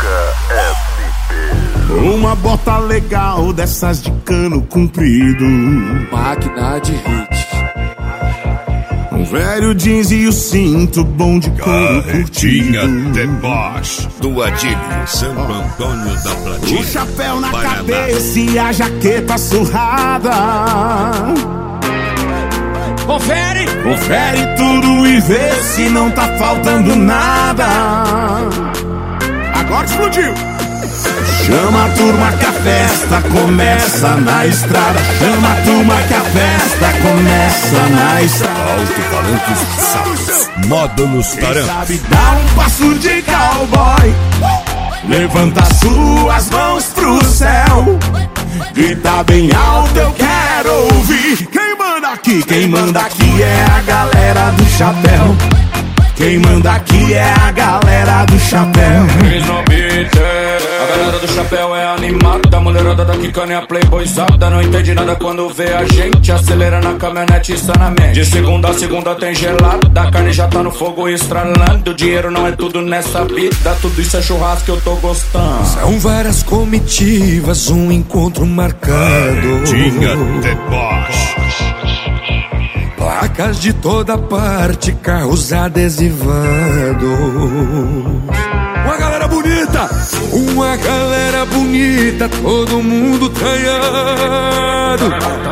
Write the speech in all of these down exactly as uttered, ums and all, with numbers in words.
Uma bota legal dessas de cano comprido, máquina de hit, um velho jeans e o cinto bom de couro curtido, Deboche do Adílio, Santo Antônio da Platina, o chapéu na Paraná. cabeça e a jaqueta surrada. Confere! Confere tudo e vê se não tá faltando nada. Agora explodiu! Chama a turma que a festa começa na estrada. Chama a turma que a festa começa na estrada. Alto-falantes Sax, módulos Quem Taran. sabe dar um passo de cowboy, levanta suas mãos pro céu, grita bem alto, eu quero ouvir. Quem manda aqui? Quem manda aqui é a galera do chapéu. Quem manda aqui é a galera do chapéu. A galera do chapéu é animada, a mulherada daqui cane a playboyzada. Não entende nada quando vê a gente acelera na caminhonete sanamente. De segunda a segunda tem gelada, a carne já tá no fogo estralando. O dinheiro não é tudo nessa vida, tudo isso é churrasco que eu tô gostando. São várias comitivas, um encontro marcado. Tinha Deboche. Placas de toda parte, carros adesivados. Uma galera bonita, uma galera bonita, todo mundo traiado.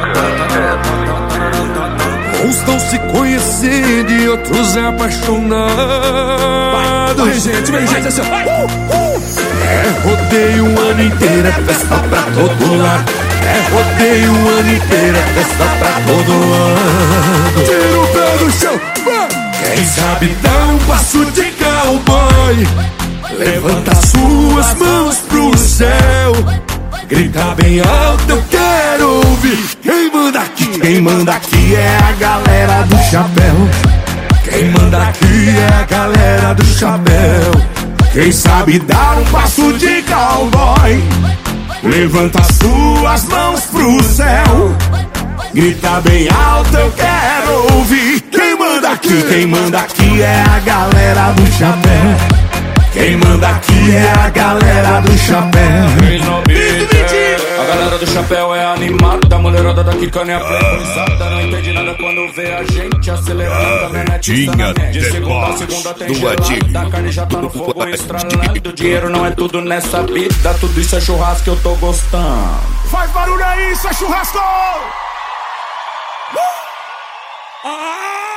Uns estão se conhecendo e outros apaixonados. Vem gente, vem gente, assim, vai. Uh, uh. É rodeio o ano inteiro, é festa pra todo lado. É rodeio o ano inteiro, é festa pra todo lado. Tira o pé do chão, vai. Quem sabe dar um passo de cowboy, levanta suas mãos pro céu, grita bem alto, eu quero ouvir. Quem manda aqui? Quem manda aqui é a galera do chapéu. Quem manda aqui é a galera do chapéu. Quem sabe dar um passo de cowboy, levanta suas mãos pro céu, grita bem alto, eu quero ouvir. Quem manda aqui? Quem manda aqui é a galera do chapéu. Quem manda aqui é a galera do chapéu. A galera do chapéu é animada, a mulherada daqui cane a playboyzada. Não entende nada quando vê a gente acelerando a caminhonete sanamente. De segunda a segunda tem gelada, a carne já tá no fogo estralando. O dinheiro não é tudo nessa vida, tudo isso é churrasco que eu tô gostando. Faz barulho aí, isso é churrasco! Ah!